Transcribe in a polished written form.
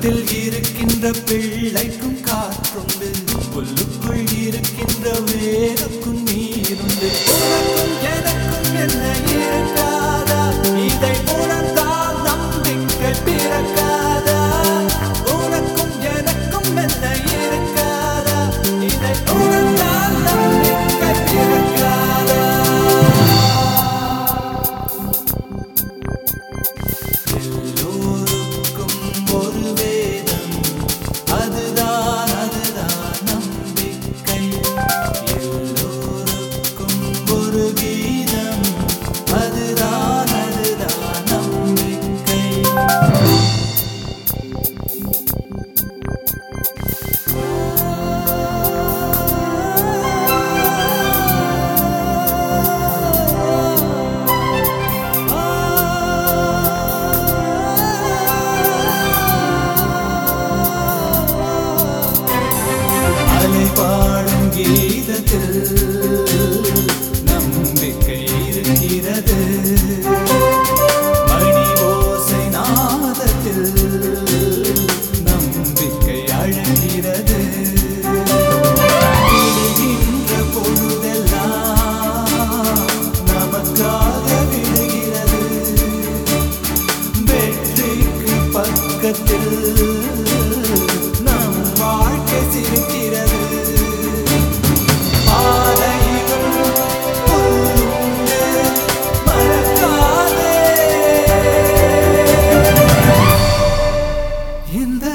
உள்ளத்தில் இருக்கின்ற பிள்ளைக்கும் காற்றுண்டு, புல்லுக்குள் இருக்கின்ற வேருக்கும் நீருண்டு. உனக்கும் எனக்கும் என்ன இருக்காதா? இதை உணர்ந்தால் நம்பிக்கை பிறக்காதா? உனக்கும் எனக்கும் என்ன இருக்காதா? இதை உணர்ந்தால் நம்பிக்கை பிறக்காதா? எல்லோருக்கும் ஒரு வேதம், அதுதான் அதுதான் நம்பிக்கை. எல்லோருக்கும் ஒரு கீதம், அதுதான் அதுதான் நம்பிக்கை. அலை பாடும் கீதத்தில் நம்பிக்கை இருக்கிறது. மணி ஓசை நாதத்தில் நம்பிக்கை அழகிறது. விடுகின்ற பொழுதெல்லாம் நமக்காக விடுகிறது. வெற்றிக்கு பக்கத்தில் நம் வாழ்க்கை சிரிக்கிறது. பாதைகள் புல்லுண்டு, மறக்காதே. இந்த